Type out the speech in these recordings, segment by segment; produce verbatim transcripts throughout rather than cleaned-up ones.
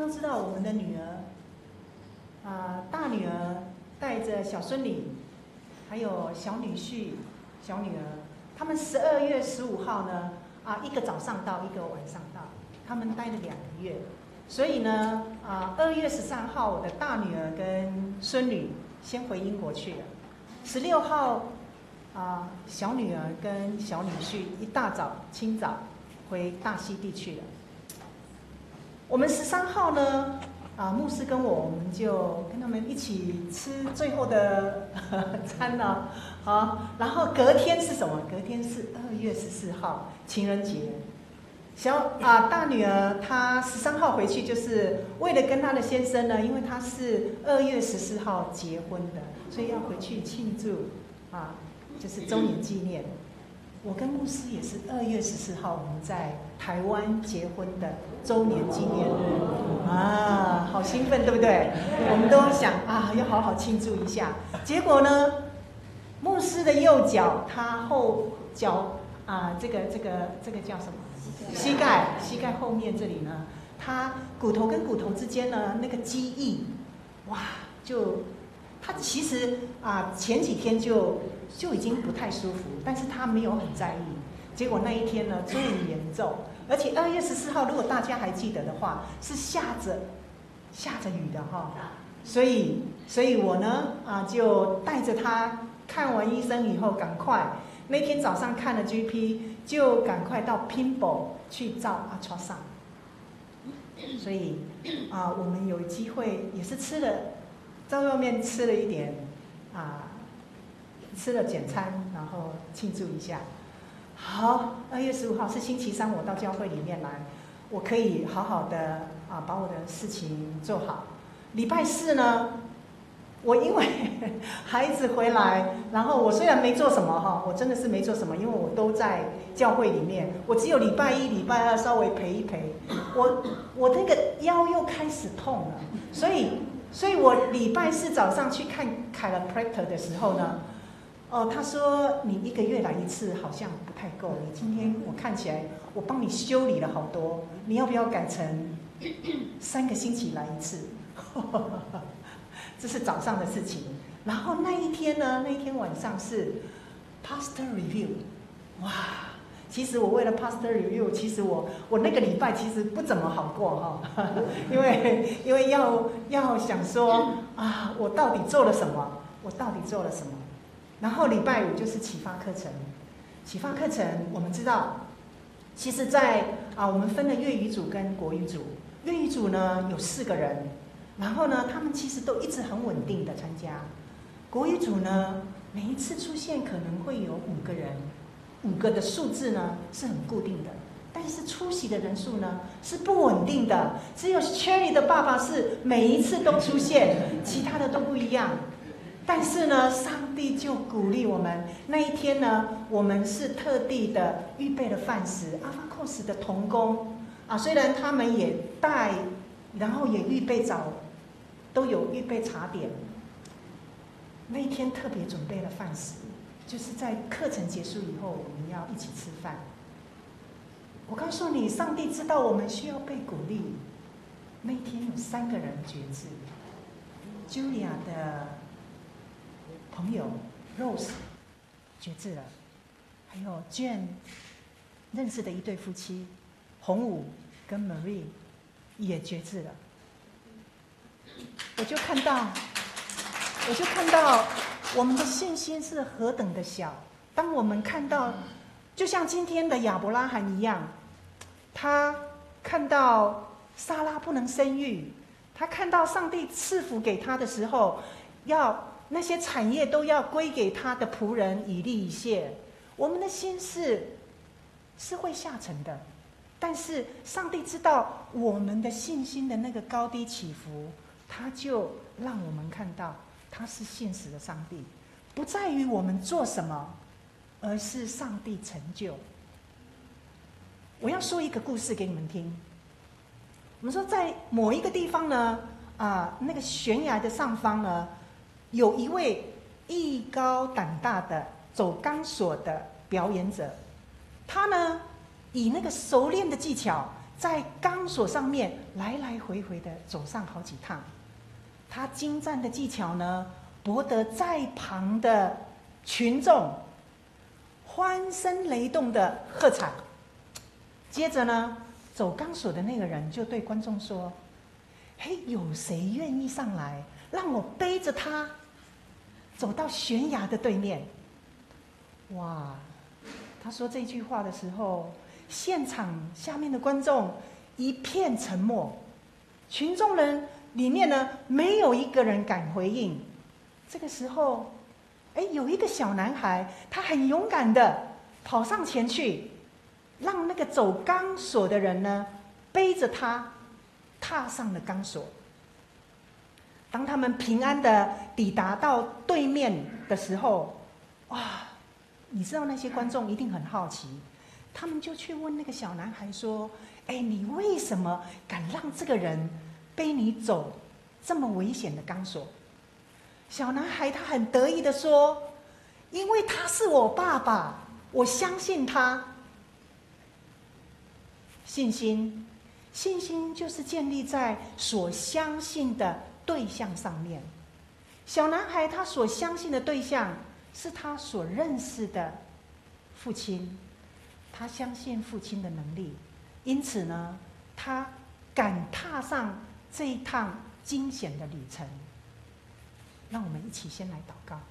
都知道我们的女儿，啊、呃，大女儿带着小孙女，还有小女婿、小女儿，他们十二月十五号呢，啊，一个早上到，一个晚上到，他们待了两个月。所以呢，啊，二月十三号，我的大女儿跟孙女先回英国去了。十六号，啊，小女儿跟小女婿一大早清早回大溪地去了。我们十三号呢，啊，牧师跟我，我们就跟他们一起吃最后的餐呢，好，然后隔天是什么？隔天是二月十四号，情人节。小啊，大女儿她十三号回去，就是为了跟她的先生呢，因为她是二月十四号结婚的，所以要回去庆祝啊，就是周年纪念。我跟牧师也是二月十四号，我们在台湾结婚的周年纪念日啊，好兴奋，对不对？我们都想啊，要好好庆祝一下。结果呢，牧师的右脚，他后脚啊，这个这个这个叫什么？膝盖，膝盖后面这里呢，它骨头跟骨头之间呢，那个机翼，哇，就他其实啊前几天就就已经不太舒服，但是他没有很在意。结果那一天呢最严重，而且二月十四号，如果大家还记得的话，是下着下着雨的哈，所以所以我呢啊就带着他看完医生以后，赶快那天早上看了 G P， 就赶快到 Pimble 去照 ultrasound。所以啊，我们有机会也是吃了，在外面吃了一点啊，吃了简餐，然后庆祝一下。好，二月十五号是星期三，我到教会里面来，我可以好好的啊把我的事情做好。礼拜四呢，我因为孩子回来，然后我虽然没做什么哈，我真的是没做什么，因为我都在教会里面，我只有礼拜一、礼拜二稍微陪一陪，我我那个腰又开始痛了，所以所以我礼拜四早上去看 chiropractor 的时候呢，哦，他说你一个月来一次好像不太够，你今天我看起来我帮你修理了好多，你要不要改成三个星期来一次？这是早上的事情。然后那一天呢，那一天晚上是 pastor review， 哇！其实我为了 pastor review， 其实我我那个礼拜其实不怎么好过哈，因为因为要要想说啊，我到底做了什么？我到底做了什么？然后礼拜五就是启发课程，启发课程我们知道，其实在啊我们分了粤语组跟国语组，粤语组呢有四个人。然后呢，他们其实都一直很稳定的参加。国语组呢，每一次出现可能会有五个人，五个的数字呢是很固定的，但是出席的人数呢是不稳定的。只有 Cherry 的爸爸是每一次都出现，其他的都不一样。但是呢，上帝就鼓励我们。那一天呢，我们是特地的预备了饭食，阿法 cos 的同工啊，虽然他们也带。然后也预备早，都有预备茶点。那一天特别准备了饭食，就是在课程结束以后，我们要一起吃饭。我告诉你，上帝知道我们需要被鼓励。那一天有三个人决志 ，Julia 的朋友 Rose 决志了，还有 Jane 认识的一对夫妻，洪武跟 Marie。也决志了，我就看到，我就看到我们的信心是何等的小。当我们看到，就像今天的亚伯拉罕一样，他看到撒拉不能生育，他看到上帝赐福给他的时候，要那些产业都要归给他的仆人以利以谢，我们的心是是会下沉的。但是上帝知道我们的信心的那个高低起伏，他就让我们看到他是现实的上帝，不在于我们做什么，而是上帝成就。我要说一个故事给你们听。我们说在某一个地方呢，啊、呃，那个悬崖的上方呢，有一位艺高胆大的走钢索的表演者，他呢以那个熟练的技巧， 在钢索上面来来回回的走上好几趟。他精湛的技巧呢，博得在旁的群众欢声雷动的喝彩。接着呢，走钢索的那个人就对观众说：“嘿，有谁愿意上来，让我背着他走到悬崖的对面？”哇！他说这句话的时候，现场下面的观众一片沉默，群众人里面呢，没有一个人敢回应。这个时候，哎，有一个小男孩，他很勇敢的跑上前去，让那个走钢索的人呢，背着他踏上了钢索。当他们平安的抵达到对面的时候，哇！你知道那些观众一定很好奇，他们就去问那个小男孩说：“哎，你为什么敢让这个人背你走这么危险的钢索？”小男孩他很得意的说：“因为他是我爸爸，我相信他。”信心，信心就是建立在所相信的对象上面。小男孩他所相信的对象是他所认识的父亲，他相信父亲的能力，因此呢，他敢踏上这一趟惊险的旅程。让我们一起先来祷告。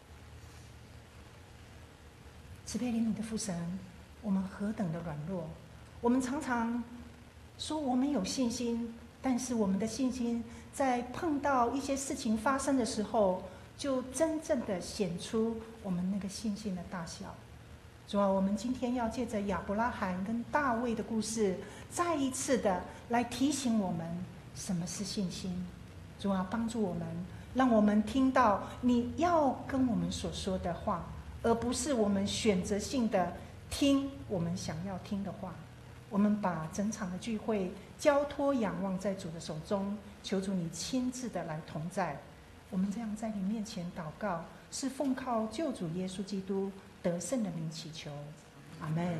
慈悲怜悯的父神，我们何等的软弱，我们常常说我们有信心，但是我们的信心在碰到一些事情发生的时候，就真正的显出我们那个信心的大小。主啊，我们今天要借着亚伯拉罕跟大卫的故事，再一次的来提醒我们什么是信心。主啊，帮助我们，让我们听到你要跟我们所说的话，而不是我们选择性的听我们想要听的话。我们把整场的聚会交托仰望在主的手中，求主你亲自的来同在。我们这样在你面前祷告，是奉靠救主耶稣基督得胜的名祈求，阿们。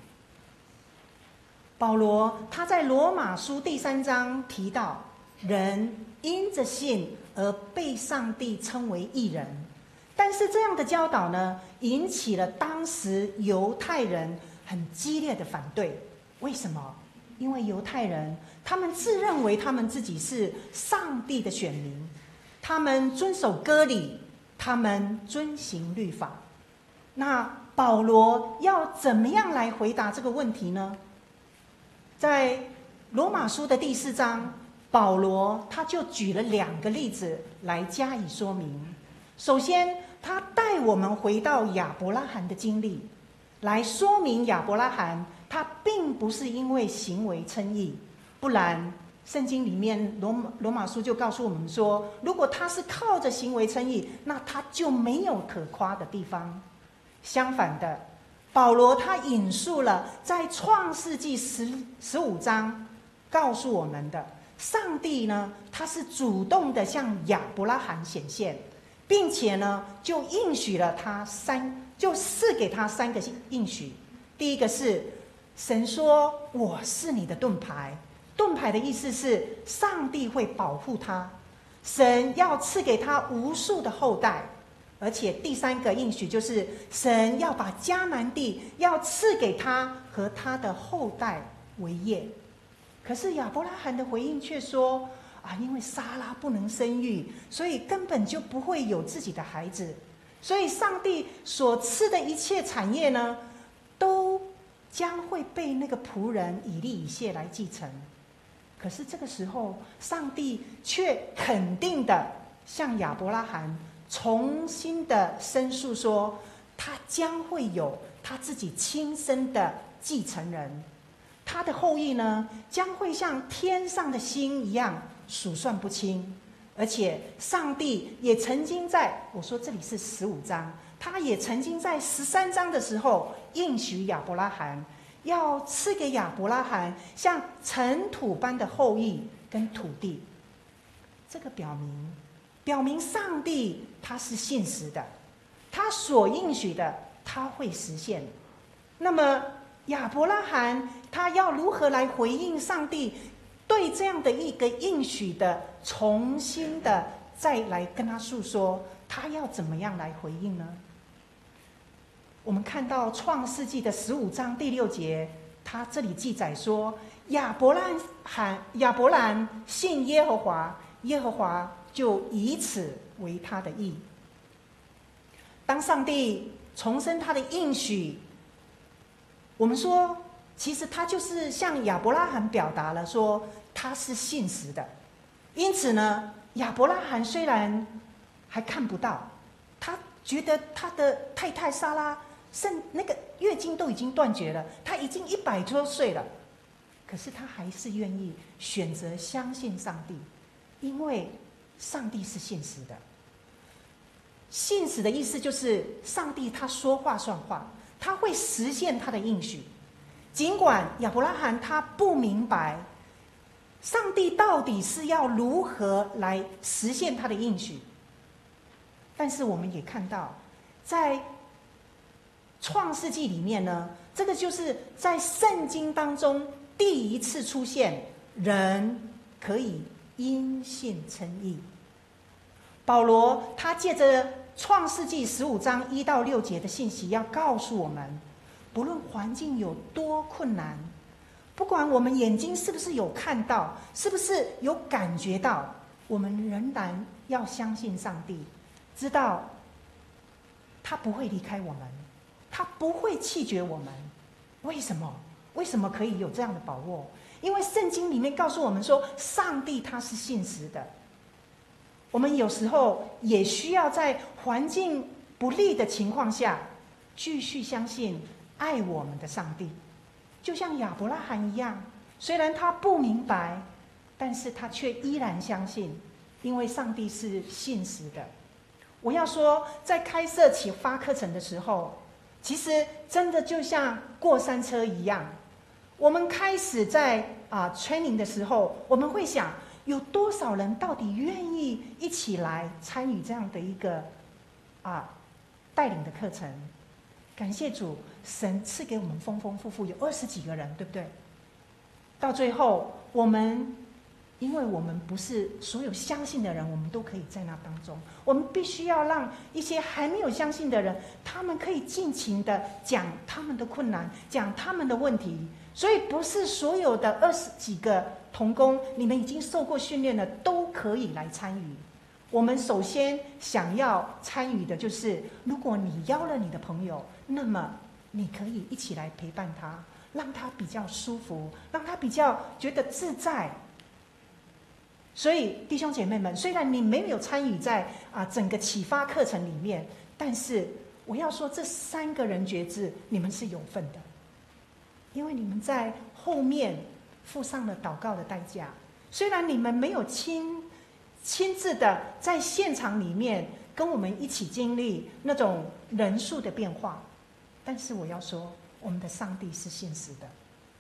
保罗他在罗马书第三章提到，人因着信而被上帝称为义人，但是这样的教导呢，引起了当时犹太人很激烈的反对。为什么？因为犹太人他们自认为他们自己是上帝的选民，他们遵守割礼，他们遵行律法。那保罗要怎么样来回答这个问题呢？在罗马书的第四章，保罗他就举了两个例子来加以说明。首先，他带我们回到亚伯拉罕的经历，来说明亚伯拉罕他并不是因为行为称义，不然圣经里面罗马罗马书就告诉我们说，如果他是靠着行为称义，那他就没有可夸的地方。相反的，保罗他引述了在创世纪十十五章告诉我们的，上帝呢，他是主动的向亚伯拉罕显现，并且呢，就应许了他三，就赐给他三个应许。第一个是神说：“我是你的盾牌。”盾牌的意思是上帝会保护他，神要赐给他无数的后代。而且第三个应许就是神要把迦南地要赐给他和他的后代为业。可是亚伯拉罕的回应却说：“啊，因为撒拉不能生育，所以根本就不会有自己的孩子。所以上帝所赐的一切产业呢，都将会被那个仆人以利以谢来继承。”可是这个时候，上帝却肯定的向亚伯拉罕重新的申诉说，他将会有他自己亲生的继承人，他的后裔呢，将会像天上的星一样数算不清。而且上帝也曾经在，我说这里是十五章，他也曾经在十三章的时候应许亚伯拉罕，要赐给亚伯拉罕像尘土般的后裔跟土地。这个表明表明上帝他是信实的，他所应许的他会实现。那么亚伯拉罕他要如何来回应上帝对这样的一个应许的重新的再来跟他诉说，他要怎么样来回应呢？我们看到创世纪的十五章第六节，他这里记载说，亚伯兰罕亚伯兰信耶和华，耶和华就以此为他的义。当上帝重申他的应许，我们说其实他就是向亚伯拉罕表达了说他是信实的。因此呢，亚伯拉罕虽然还看不到，他觉得他的太太撒拉甚那个月经都已经断绝了，他已经一百多岁了，可是他还是愿意选择相信上帝，因为上帝是信实的。信实的意思就是上帝他说话算话，他会实现他的应许。尽管亚伯拉罕他不明白上帝到底是要如何来实现他的应许，但是我们也看到在创世纪里面呢，这个就是在圣经当中第一次出现人可以因信称义。保罗他借着创世纪十五章一到六节的信息要告诉我们，不论环境有多困难，不管我们眼睛是不是有看到，是不是有感觉到，我们仍然要相信上帝，知道他不会离开我们，他不会弃绝我们。为什么？为什么可以有这样的把握？因为圣经里面告诉我们说，上帝他是信实的。我们有时候也需要在环境不利的情况下，继续相信爱我们的上帝。就像亚伯拉罕一样，虽然他不明白，但是他却依然相信，因为上帝是信实的。我要说，在开设启发课程的时候，其实真的就像过山车一样，我们开始在啊 training 的时候，我们会想，有多少人到底愿意一起来参与这样的一个啊带领的课程？感谢主，神赐给我们丰丰富富，有二十几个人，对不对？到最后，我们因为我们不是所有相信的人，我们都可以在那当中，我们必须要让一些还没有相信的人，他们可以尽情的讲他们的困难，讲他们的问题。所以不是所有的二十几个同工，你们已经受过训练了，都可以来参与。我们首先想要参与的就是，如果你邀了你的朋友，那么你可以一起来陪伴他，让他比较舒服，让他比较觉得自在。所以弟兄姐妹们，虽然你没有参与在啊整个启发课程里面，但是我要说，这三个人觉知你们是有份的，因为你们在后面付上了祷告的代价。虽然你们没有亲亲自的在现场里面跟我们一起经历那种人数的变化，但是我要说，我们的上帝是信实的。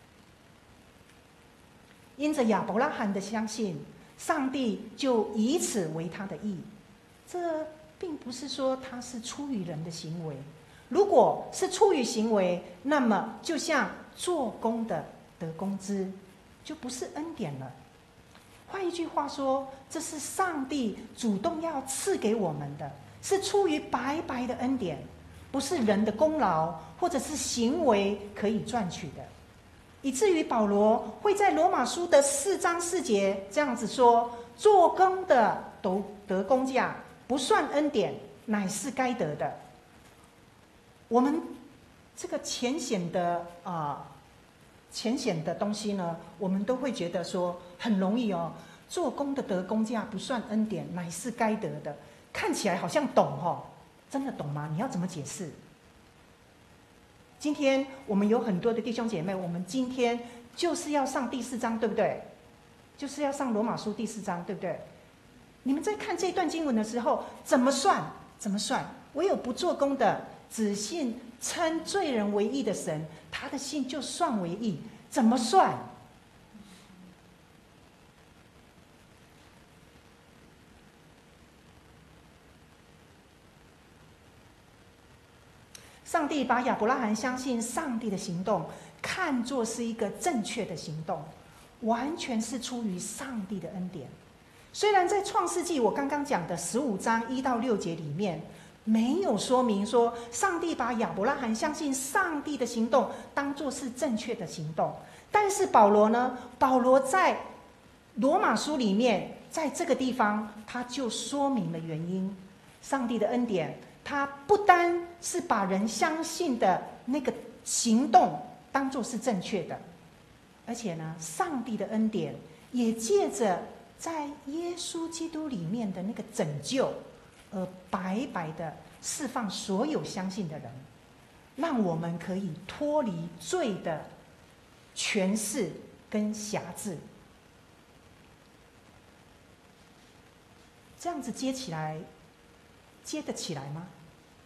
因着亚伯拉罕的相信，上帝就以此为他的义。这并不是说他是出于人的行为，如果是出于行为，那么就像做工的得工资，就不是恩典了。换一句话说，这是上帝主动要赐给我们的，是出于白白的恩典，不是人的功劳或者是行为可以赚取的。以至于保罗会在罗马书的四章四节这样子说：做工的得得工价，不算恩典，乃是该得的。我们这个浅显的啊、呃，浅显的东西呢，我们都会觉得说很容易哦。做工的得工价，不算恩典，乃是该得的。看起来好像懂哦，真的懂吗？你要怎么解释？今天我们有很多的弟兄姐妹，我们今天就是要上第四章，对不对？就是要上罗马书第四章，对不对？你们在看这段经文的时候，怎么算？怎么算？唯有不做工的，只信称罪人为义的神，他的信就算为义。怎么算？上帝把亚伯拉罕相信上帝的行动看作是一个正确的行动，完全是出于上帝的恩典。虽然在创世纪我刚刚讲的十五章一到六节里面没有说明说上帝把亚伯拉罕相信上帝的行动当作是正确的行动，但是保罗呢，保罗在罗马书里面，在这个地方他就说明了原因。上帝的恩典，他不单是把人相信的那个行动当作是正确的，而且呢，上帝的恩典也借着在耶稣基督里面的那个拯救，而白白的释放所有相信的人，让我们可以脱离罪的权势跟辖制。这样子接起来，接得起来吗？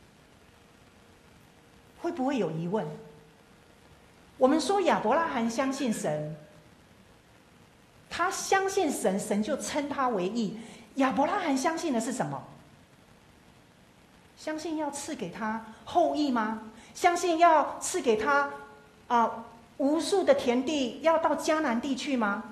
会不会有疑问？我们说亚伯拉罕相信神，他相信神，神就称他为义。亚伯拉罕相信的是什么？相信要赐给他后裔吗？相信要赐给他啊、呃、无数的田地，要到迦南地去吗？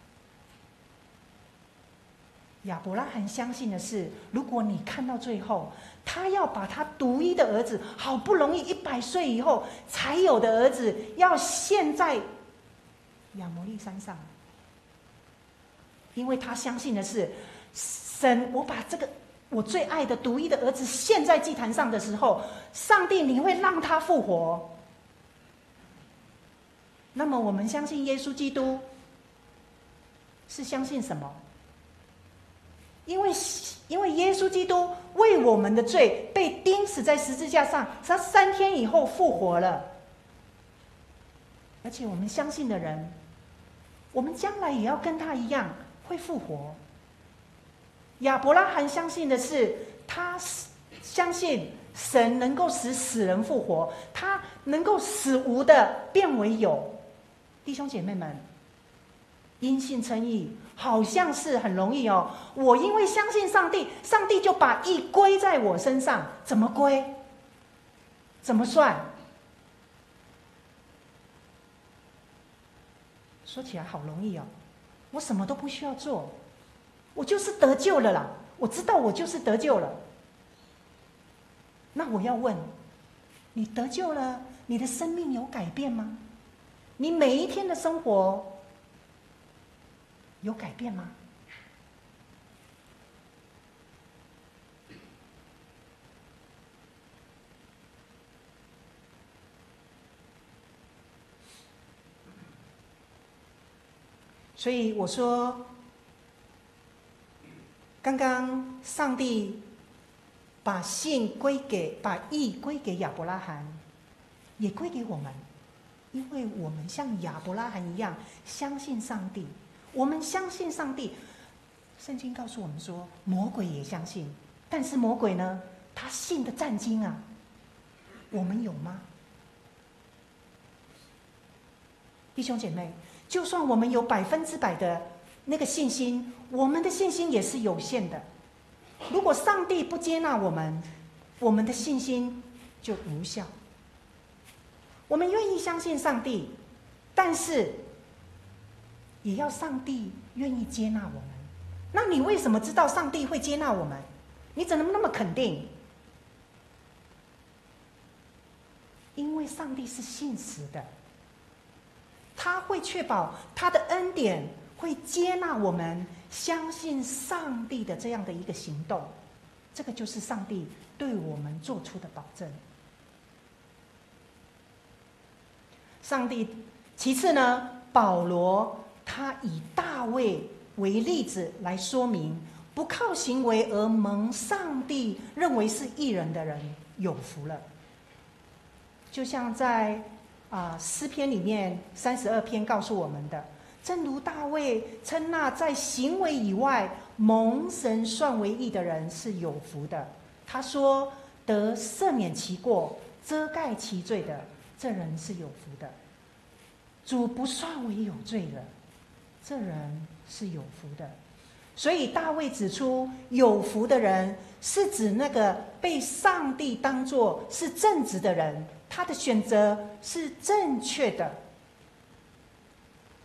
亚伯拉罕相信的是，如果你看到最后，他要把他独一的儿子，好不容易一百岁以后才有的儿子，要献在亚摩利山上，因为他相信的是，神，我把这个我最爱的独一的儿子献在祭坛上的时候，上帝你会让他复活。那么我们相信耶稣基督，是相信什么？因为因为耶稣基督为我们的罪被钉死在十字架上，他三天以后复活了。而且我们相信的人，我们将来也要跟他一样会复活。亚伯拉罕相信的是，他相信神能够使死人复活，他能够使无的变为有。弟兄姐妹们，因信称义好像是很容易哦，我因为相信上帝，上帝就把义归在我身上。怎么归？怎么算？说起来好容易哦，我什么都不需要做，我就是得救了啦，我知道我就是得救了。那我要问你，得救了，你的生命有改变吗？你每一天的生活有改变吗？所以我说，刚刚上帝把信归给，把义归给亚伯拉罕，也归给我们，因为我们像亚伯拉罕一样相信上帝。我们相信上帝，圣经告诉我们说，魔鬼也相信，但是魔鬼呢，他信的战惊啊，我们有吗？弟兄姐妹，就算我们有百分之百的那个信心，我们的信心也是有限的。如果上帝不接纳我们，我们的信心就无效。我们愿意相信上帝，但是也要上帝愿意接纳我们。那你为什么知道上帝会接纳我们？你怎么那么肯定？因为上帝是信实的，他会确保他的恩典会接纳我们相信上帝的这样的一个行动。这个就是上帝对我们做出的保证。上帝，其次呢，保罗他以大卫为例子来说明，不靠行为而蒙上帝认为是义人的人有福了。就像在啊、呃、诗篇里面三十二篇告诉我们的，正如大卫称那在行为以外蒙神算为义的人是有福的。他说，得赦免其过，遮盖其罪的，这人是有福的。主不算为有罪的，这人是有福的。所以大卫指出，有福的人是指那个被上帝当作是正直的人，他的选择是正确的，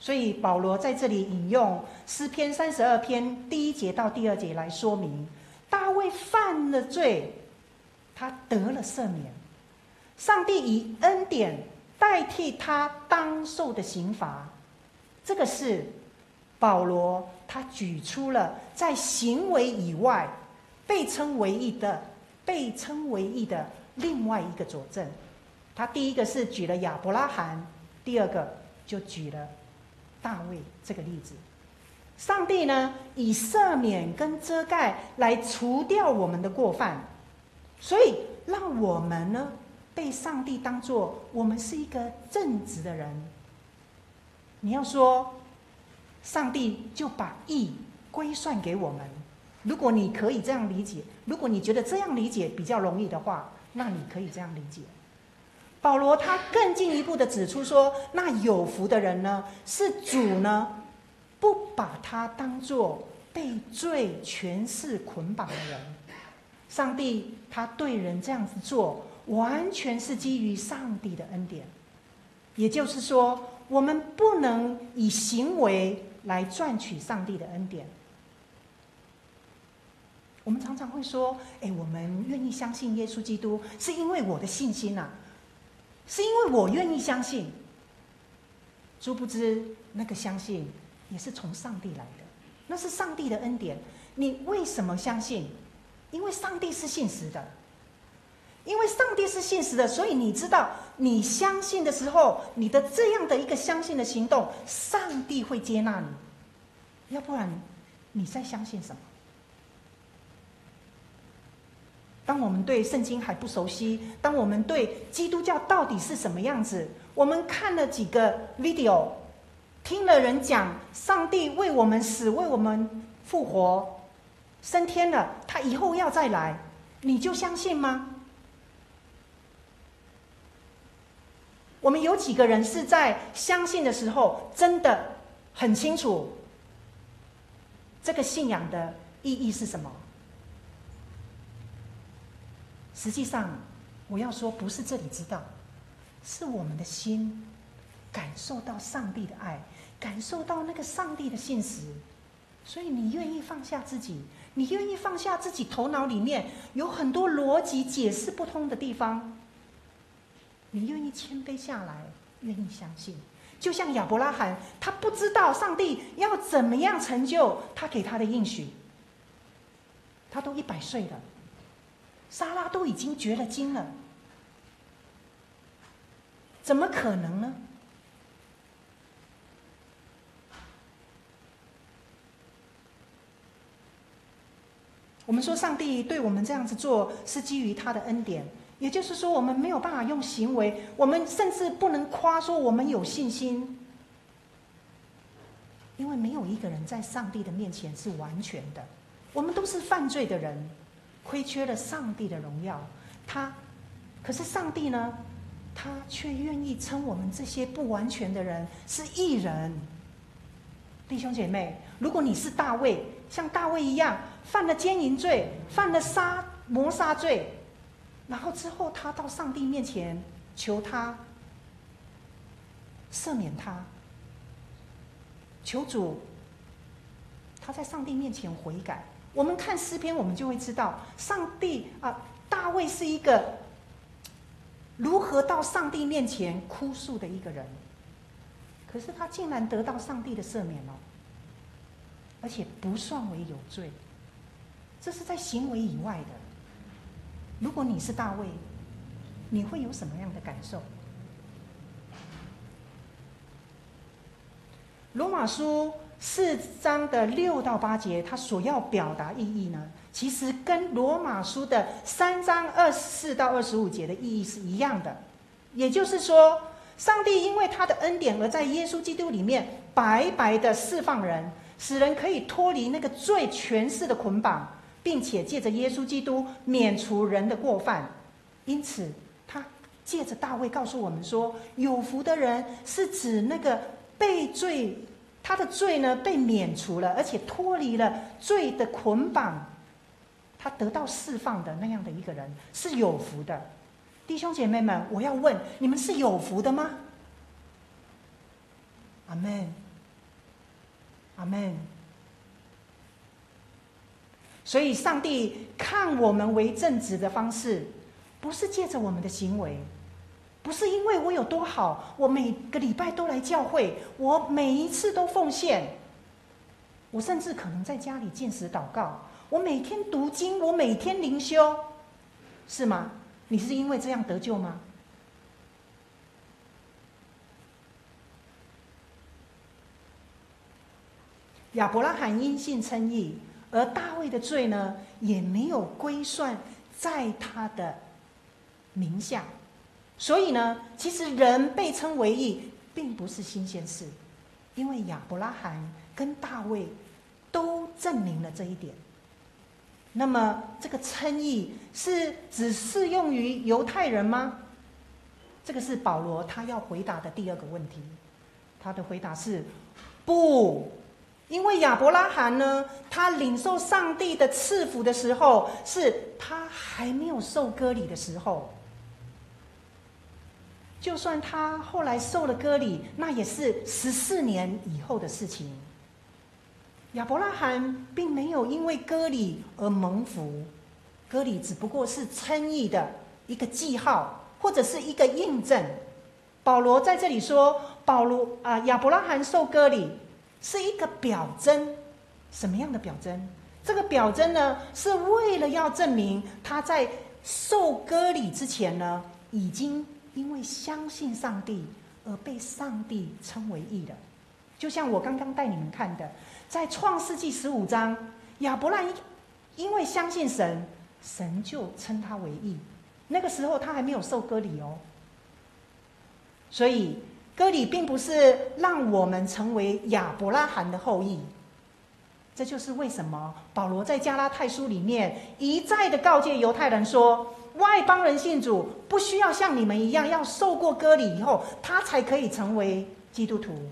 所以保罗在这里引用诗篇三十二篇第一节到第二节来说明，大卫犯了罪，他得了赦免，上帝以恩典代替他当受的刑罚。这个是保罗他举出了在行为以外被称为义的被称为义的另外一个佐证。他第一个是举了亚伯拉罕，第二个就举了大卫这个例子。上帝呢，以赦免跟遮盖来除掉我们的过犯，所以让我们呢被上帝当作我们是一个正直的人。你要说上帝就把义归算给我们，如果你可以这样理解，如果你觉得这样理解比较容易的话，那你可以这样理解。保罗他更进一步的指出说，那有福的人呢，是主呢不把他当作被罪权势捆绑的人。上帝他对人这样子做，完全是基于上帝的恩典。也就是说，我们不能以行为来赚取上帝的恩典。我们常常会说，哎，我们愿意相信耶稣基督，是因为我的信心啊，是因为我愿意相信。殊不知，那个相信也是从上帝来的，那是上帝的恩典。你为什么相信？因为上帝是信实的。因为上帝是信实的，所以你知道，你相信的时候，你的这样的一个相信的行动，上帝会接纳你。要不然，你在相信什么？当我们对圣经还不熟悉，当我们对基督教到底是什么样子，我们看了几个 video， 听了人讲上帝为我们死，为我们复活，升天了，他以后要再来，你就相信吗？我们有几个人是在相信的时候真的很清楚这个信仰的意义是什么？实际上我要说，不是这里知道，是我们的心感受到上帝的爱，感受到那个上帝的信实，所以你愿意放下自己，你愿意放下自己头脑里面有很多逻辑解释不通的地方，你愿意谦卑下来，愿意相信。就像亚伯拉罕，他不知道上帝要怎么样成就他给他的应许，他都一百岁了，撒拉都已经绝了经了，怎么可能呢？我们说上帝对我们这样子做是基于他的恩典，也就是说我们没有办法用行为，我们甚至不能夸说我们有信心，因为没有一个人在上帝的面前是完全的，我们都是犯罪的人，亏缺了上帝的荣耀。他可是上帝呢，他却愿意称我们这些不完全的人是义人。弟兄姐妹，如果你是大卫，像大卫一样犯了奸淫罪，犯了杀谋杀罪，然后之后他到上帝面前求他赦免他，求主他在上帝面前悔改。我们看诗篇，我们就会知道上帝啊，大卫是一个如何到上帝面前哭诉的一个人，可是他竟然得到上帝的赦免了，而且不算为有罪。这是在行为以外的。如果你是大卫，你会有什么样的感受？罗马书四章的六到八节，它所要表达意义呢，其实跟罗马书的三章二十四到二十五节的意义是一样的。也就是说，上帝因为他的恩典而在耶稣基督里面白白的释放人，使人可以脱离那个罪权势的捆绑，并且借着耶稣基督免除人的过犯。因此他借着大卫告诉我们说，有福的人是指那个被罪他的罪呢被免除了，而且脱离了罪的捆绑，他得到释放的那样的一个人是有福的。弟兄姐妹们，我要问你们是有福的吗？阿们。 阿们。所以上帝看我们为正直的方式，不是借着我们的行为，不是因为我有多好，我每个礼拜都来教会，我每一次都奉献，我甚至可能在家里禁食祷告，我每天读经，我每天灵修，是吗？你是因为这样得救吗？亚伯拉罕因信称义，而大卫的罪呢，也没有归算在他的名下。所以呢，其实人被称为义，并不是新鲜事，因为亚伯拉罕跟大卫都证明了这一点。那么，这个称义是只适用于犹太人吗？这个是保罗他要回答的第二个问题。他的回答是不。因为亚伯拉罕呢，他领受上帝的赐福的时候，是他还没有受割礼的时候。就算他后来受了割礼，那也是十四年以后的事情。亚伯拉罕并没有因为割礼而蒙福，割礼只不过是称义的一个记号，或者是一个印证。保罗在这里说，保罗啊，亚伯拉罕受割礼是一个表征。什么样的表征？这个表征呢，是为了要证明他在受割礼之前呢，已经因为相信上帝而被上帝称为义的。就像我刚刚带你们看的，在创世纪十五章，亚伯兰因为相信神，神就称他为义。那个时候他还没有受割礼哦。所以割礼并不是让我们成为亚伯拉罕的后裔。这就是为什么保罗在加拉太书里面一再的告诫犹太人说，外邦人信主不需要像你们一样要受过割礼以后，他才可以成为基督徒。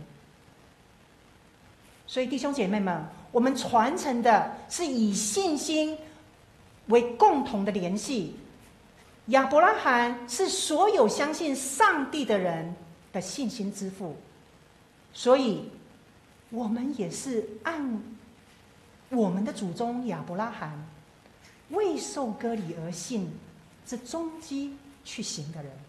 所以弟兄姐妹们，我们传承的是以信心为共同的联系。亚伯拉罕是所有相信上帝的人的信心之父，所以我们也是按我们的祖宗亚伯拉罕未受割礼而信这踪迹去行的人。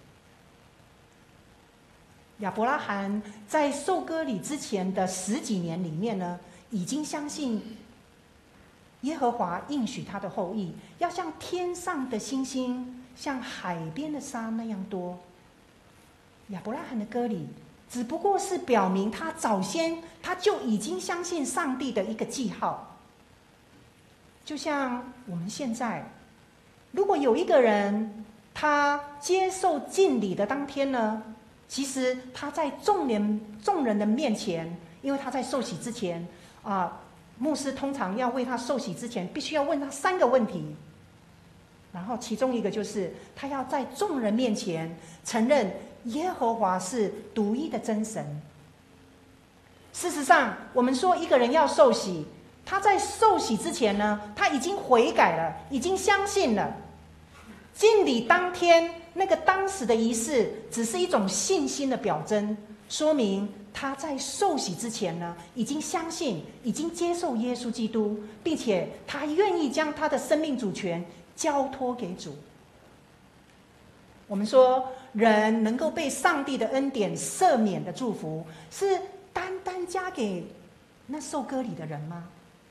亚伯拉罕在受割礼之前的十几年里面呢，已经相信耶和华应许他的后裔要像天上的星星，像海边的沙那样多。亚伯拉罕的割礼只不过是表明他早先他就已经相信上帝的一个记号。就像我们现在，如果有一个人他接受敬礼的当天呢，其实他在众人众人的面前，因为他在受洗之前啊，牧师通常要为他受洗之前，必须要问他三个问题。然后其中一个就是他要在众人面前承认耶和华是独一的真神。事实上，我们说一个人要受洗，他在受洗之前呢，他已经悔改了，已经相信了。敬礼当天那个当时的仪式只是一种信心的表征，说明他在受洗之前呢，已经相信，已经接受耶稣基督，并且他愿意将他的生命主权交托给主。我们说人能够被上帝的恩典赦免的祝福，是单单加给那受割礼的人吗？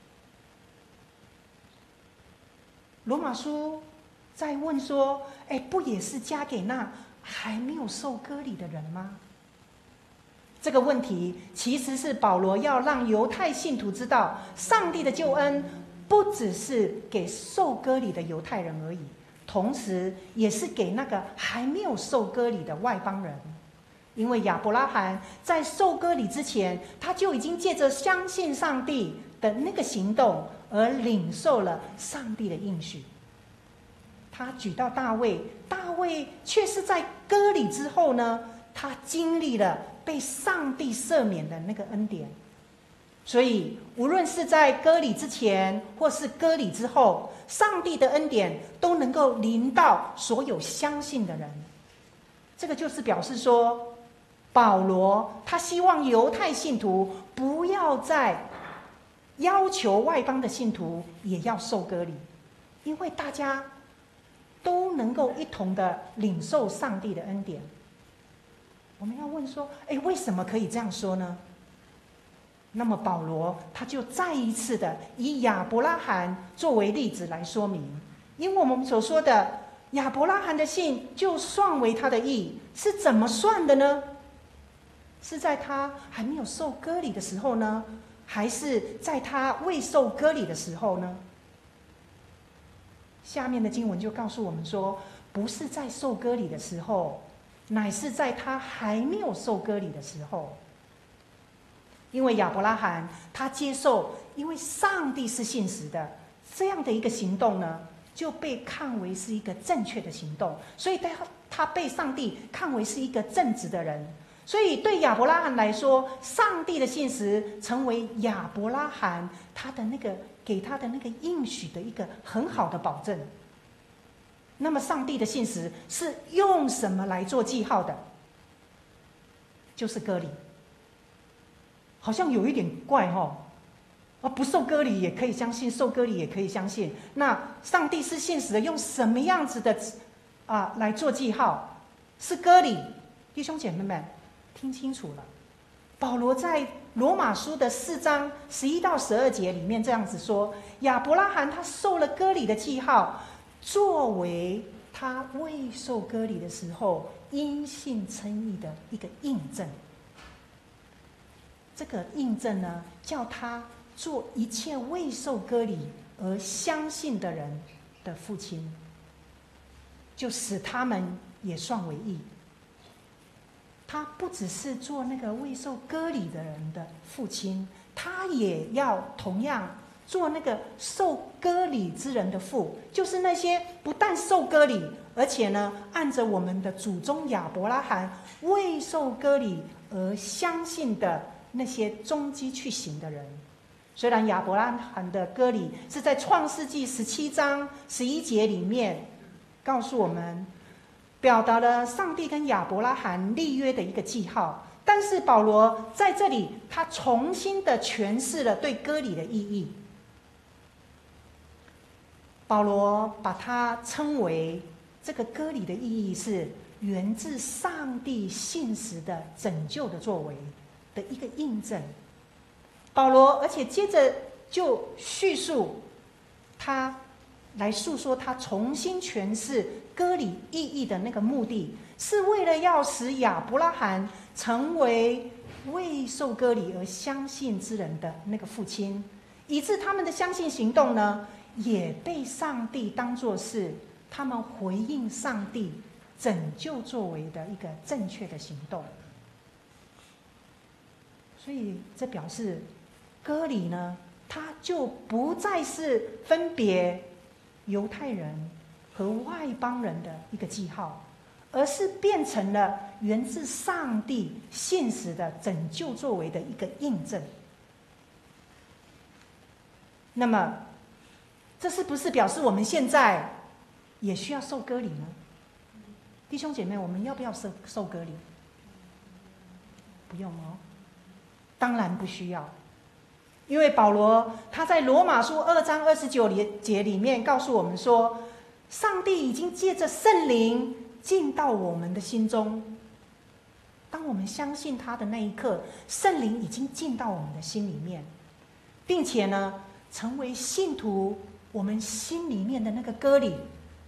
罗马书在问说，哎，不也是加给那还没有受割礼的人吗？这个问题其实是保罗要让犹太信徒知道，上帝的救恩不只是给受割礼的犹太人而已，同时也是给那个还没有受割礼的外邦人。因为亚伯拉罕在受割礼之前，他就已经借着相信上帝的那个行动而领受了上帝的应许。他举到大卫，大卫却是在割礼之后呢，他经历了被上帝赦免的那个恩典。所以无论是在割礼之前或是割礼之后，上帝的恩典都能够临到所有相信的人。这个就是表示说，保罗他希望犹太信徒不要再要求外邦的信徒也要受割礼，因为大家都能够一同的领受上帝的恩典。我们要问说，哎，为什么可以这样说呢？那么保罗他就再一次的以亚伯拉罕作为例子来说明，因为我们所说的亚伯拉罕的信就算为他的义，是怎么算的呢？是在他还没有受割礼的时候呢，还是在他未受割礼的时候呢？下面的经文就告诉我们说，不是在受割礼的时候，乃是在他还没有受割礼的时候。因为亚伯拉罕他接受，因为上帝是信实的，这样的一个行动呢，就被看为是一个正确的行动，所以他他被上帝看为是一个正直的人。所以对亚伯拉罕来说，上帝的信实成为亚伯拉罕他的那个给他的那个应许的一个很好的保证。那么上帝的信实是用什么来做记号的？就是割礼。好像有一点怪哦，啊，不受割礼也可以相信，受割礼也可以相信。那上帝是现实的，用什么样子的啊来做记号？是割礼。弟兄姐妹们，听清楚了。保罗在罗马书的四章十一到十二节里面这样子说：亚伯拉罕他受了割礼的记号，作为他未受割礼的时候因信称义的一个印证。这个印证呢，叫他做一切未受割礼而相信的人的父亲，就使他们也算为义。他不只是做那个未受割礼的人的父亲，他也要同样做那个受割礼之人的父，就是那些不但受割礼，而且呢，按着我们的祖宗亚伯拉罕未受割礼而相信的那些踪迹去行的人。虽然亚伯拉罕的割礼是在创世纪十七章十一节里面告诉我们，表达了上帝跟亚伯拉罕立约的一个记号，但是保罗在这里他重新的诠释了对割礼的意义。保罗把它称为这个割礼的意义是源自上帝信实的拯救的作为的一个印证。保罗而且接着就叙述他来诉说他重新诠释割礼意义的那个目的，是为了要使亚伯拉罕成为未受割礼而相信之人的那个父亲，以致他们的相信行动呢，也被上帝当作是他们回应上帝拯救作为的一个正确的行动。所以这表示割礼呢，它就不再是分别犹太人和外邦人的一个记号，而是变成了源自上帝现实的拯救作为的一个印证。那么这是不是表示我们现在也需要受割礼呢？弟兄姐妹，我们要不要受受割礼？不用哦，当然不需要。因为保罗他在罗马书二章二十九节里面告诉我们说，上帝已经借着圣灵进到我们的心中。当我们相信他的那一刻，圣灵已经进到我们的心里面，并且呢，成为信徒我们心里面的那个割礼。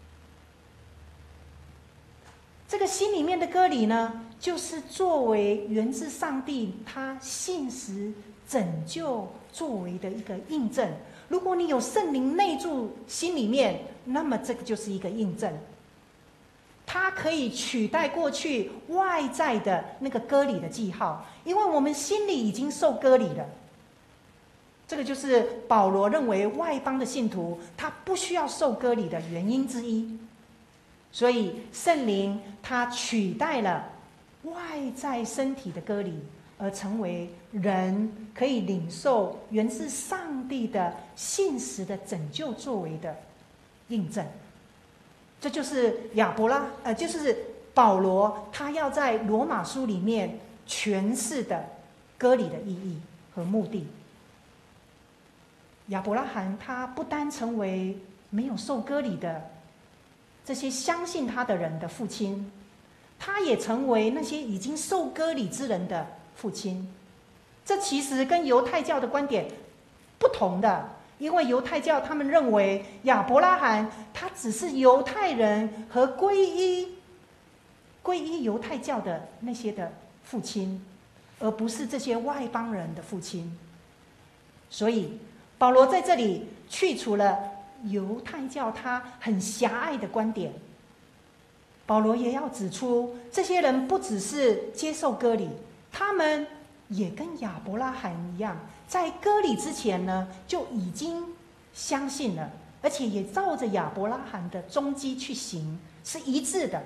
这个心里面的割礼呢，就是作为源自上帝他信实拯救作为的一个印证。如果你有圣灵内住心里面，那么这个就是一个印证，它可以取代过去外在的那个割礼的记号，因为我们心里已经受割礼了。这个就是保罗认为外邦的信徒他不需要受割礼的原因之一。所以圣灵它取代了外在身体的割礼，而成为人可以领受源自上帝的信实的拯救作为的印证。这就是亚伯拉呃，就是保罗他要在罗马书里面诠释的割礼的意义和目的。 亚伯拉罕他不单成为没有受割礼的这些相信他的人的父亲，他也成为那些已经受割礼之人的父亲。这其实跟犹太教的观点不同的，因为犹太教他们认为亚伯拉罕他只是犹太人和皈依皈依犹太教的那些的父亲，而不是这些外邦人的父亲。所以保罗在这里去除了犹太教他很狭隘的观点，保罗也要指出，这些人不只是接受割礼，他们也跟亚伯拉罕一样，在割礼之前呢就已经相信了，而且也照着亚伯拉罕的踪迹去行，是一致的。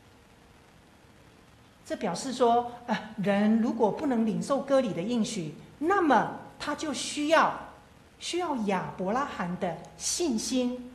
这表示说，呃，人如果不能领受割礼的应许，那么他就需要需要亚伯拉罕的信心，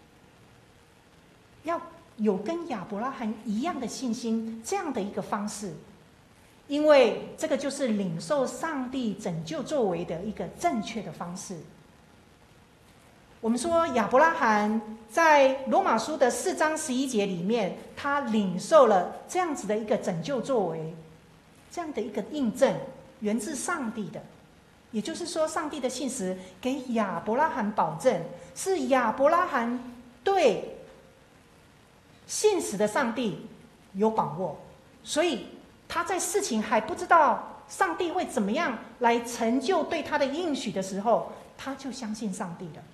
要有跟亚伯拉罕一样的信心，这样的一个方式，因为这个就是领受上帝拯救作为的一个正确的方式。我们说亚伯拉罕在罗马书的四章十一节里面，他领受了这样子的一个拯救作为，这样的一个印证，源自上帝的。也就是说，上帝的信实给亚伯拉罕保证，是亚伯拉罕对信实的上帝有把握，所以他在事情还不知道上帝会怎么样来成就对他的应许的时候，他就相信上帝了。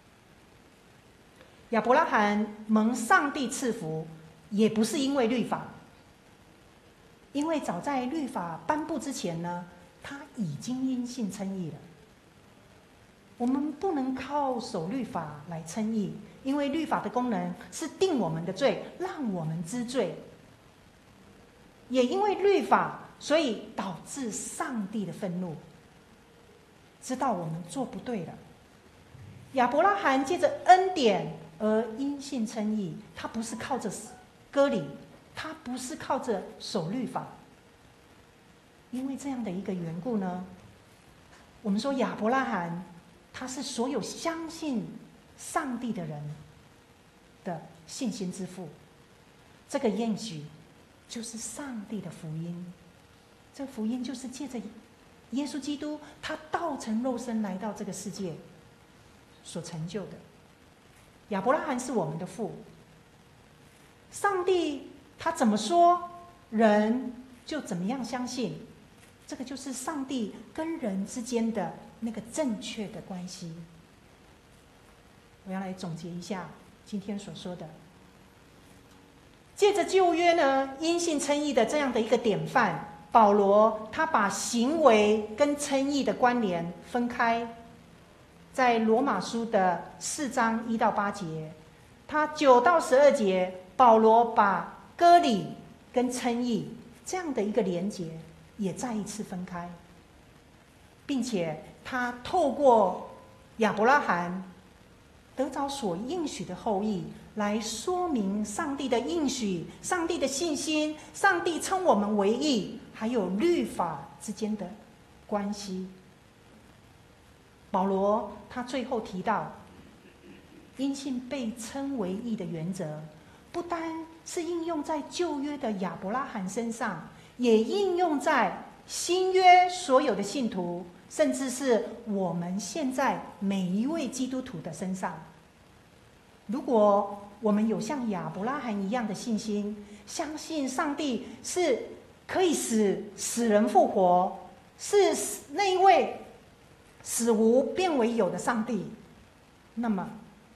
亚伯拉罕蒙上帝赐福，也不是因为律法，因为早在律法颁布之前呢，他已经因信称义了。我们不能靠守律法来称义，因为律法的功能是定我们的罪，让我们知罪。也因为律法，所以导致上帝的愤怒，知道我们做不对了。亚伯拉罕借着恩典而因信称义，他不是靠着割礼，他不是靠着守律法。因为这样的一个缘故呢，我们说亚伯拉罕他是所有相信上帝的人的信心之父。这个应许就是上帝的福音，这个福音就是借着耶稣基督他道成肉身来到这个世界所成就的。亚伯拉罕是我们的父，上帝他怎么说，人就怎么样相信，这个就是上帝跟人之间的那个正确的关系。我要来总结一下今天所说的，借着旧约呢因信称义的这样的一个典范，保罗他把行为跟称义的关联分开。在罗马书的四章一到八节，他九到十二节，保罗把割礼跟称义这样的一个连结也再一次分开，并且他透过亚伯拉罕得着所应许的后裔，来说明上帝的应许、上帝的信心、上帝称我们为义，还有律法之间的关系。保罗他最后提到，因信被称为义的原则，不单是应用在旧约的亚伯拉罕身上，也应用在新约所有的信徒，甚至是我们现在每一位基督徒的身上。如果我们有像亚伯拉罕一样的信心，相信上帝是可以使死人复活，是那一位使无变为有的上帝，那么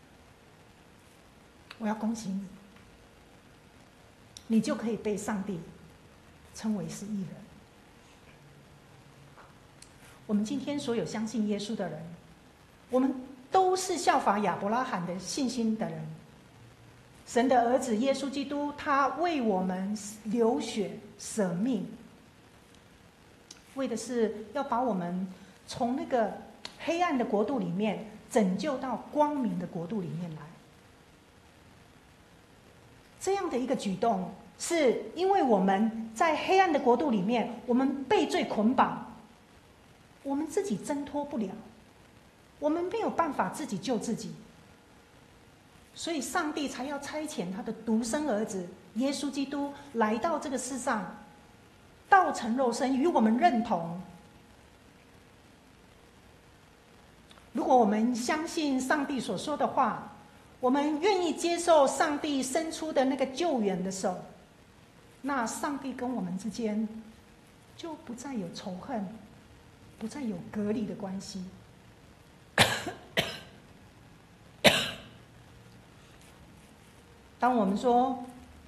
我要恭喜你，你就可以被上帝称为是义人。我们今天所有相信耶稣的人，我们都是效法亚伯拉罕的信心的人。神的儿子耶稣基督，他为我们流血舍命，为的是要把我们从那个黑暗的国度里面拯救到光明的国度里面来。这样的一个举动，是因为我们在黑暗的国度里面，我们被罪捆绑，我们自己挣脱不了， 我们没有办法自己救自己，所以上帝才要差遣他的独生儿子耶稣基督来到这个世上，道成肉身，与我们认同。如果我们相信上帝所说的话，我们愿意接受上帝伸出的那个救援的手，那上帝跟我们之间就不再有仇恨，不再有隔离的关系。当我们说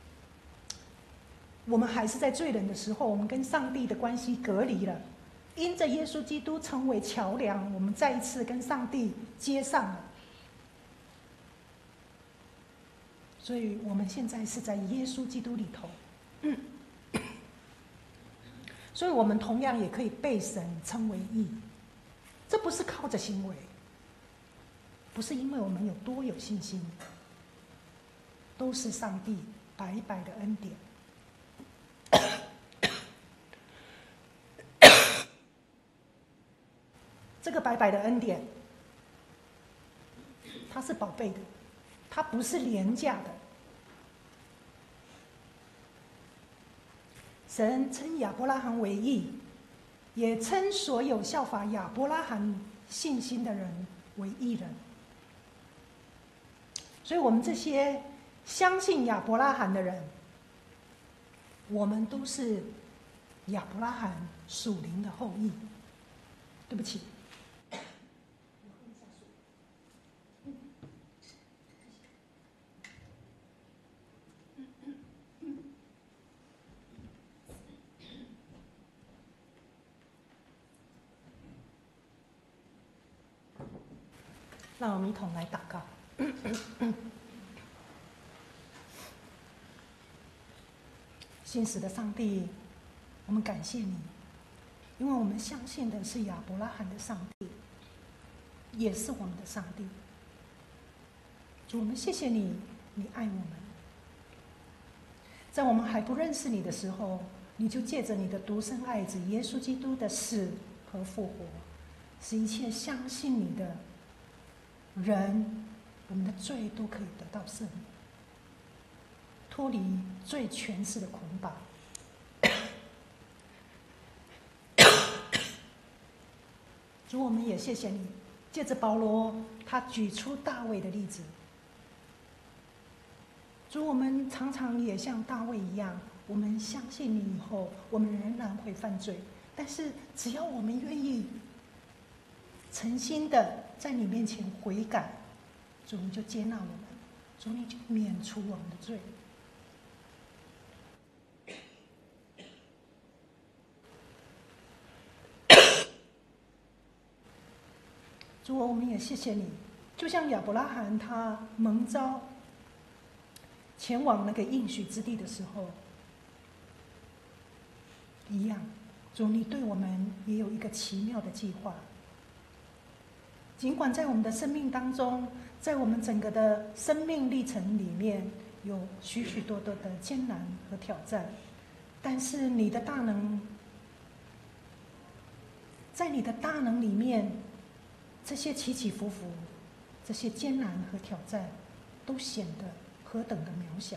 我们还是在罪人的时候，我们跟上帝的关系隔离了，因着耶稣基督成为桥梁，我们再一次跟上帝接上了。所以我们现在是在耶稣基督里头，嗯，所以我们同样也可以被神称为义。这不是靠着行为，不是因为我们有多有信心，都是上帝白白的恩典。这个白白的恩典，它是宝贝的，它不是廉价的。神称亚伯拉罕为义，也称所有效法亚伯拉罕信心的人为义人。所以我们这些相信亚伯拉罕的人，我们都是亚伯拉罕属灵的后裔。对不起。让我们一同来祷告。信实的上帝，我们感谢你，因为我们相信的是亚伯拉罕的上帝，也是我们的上帝。主，我们谢谢你，你爱我们，在我们还不认识你的时候，你就借着你的独生爱子耶稣基督的死和复活，使一切相信你的人，我们的罪都可以得到赦免，脱离罪权势的捆绑。主，我们也谢谢你，借着保罗他举出大卫的例子。主，我们常常也像大卫一样，我们相信你以后，我们仍然会犯罪，但是只要我们愿意诚心的在你面前悔改，主你就接纳我们，主你就免除我们的罪。主，我们也谢谢你，就像亚伯拉罕他蒙召前往那个应许之地的时候一样，主你对我们也有一个奇妙的计划。尽管在我们的生命当中，在我们整个的生命历程里面有许许多多的艰难和挑战，但是你的大能，在你的大能里面，这些起起伏伏，这些艰难和挑战，都显得何等的渺小。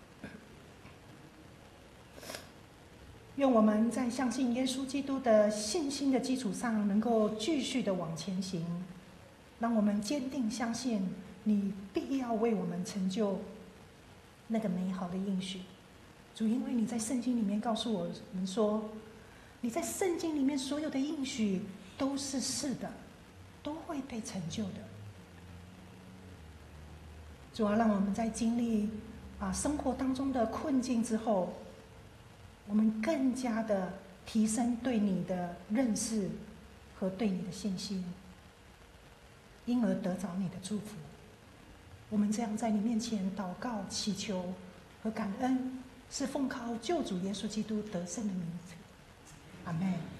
愿我们在相信耶稣基督的信心的基础上，能够继续的往前行。让我们坚定相信，你必要为我们成就那个美好的应许。主，因为你在圣经里面告诉我们说，你在圣经里面所有的应许都是是的，都会被成就的。主啊，让我们在经历啊生活当中的困境之后，我们更加的提升对你的认识和对你的信心，因而得着你的祝福。我们这样在你面前祷告、祈求和感恩，是奉靠救主耶稣基督得胜的名字。阿们。